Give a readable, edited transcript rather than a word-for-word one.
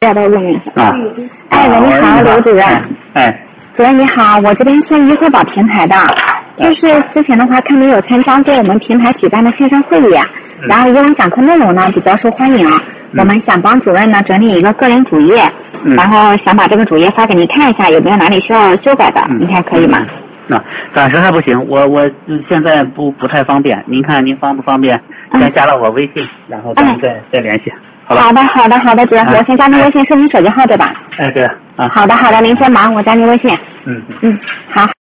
要不要问一下？ 哎， 喂，你好，刘主任。主任你好，我这边是易汇宝平台的，就是之前的话看你有参加过我们平台举办的线上会议，然后以往讲课内容呢比较受欢迎，我们想帮主任呢整理一个个人主页，然后想把这个主页发给您看一下，有没有哪里需要修改的，您看可以吗？ 暂时还不行，我现在不太方便，您看您方不方便先加了我微信，然后咱们再联系。 好的，主任，我先加您微信，是您手机号对吧？ 对。 好的，您先忙，我加您微信。好。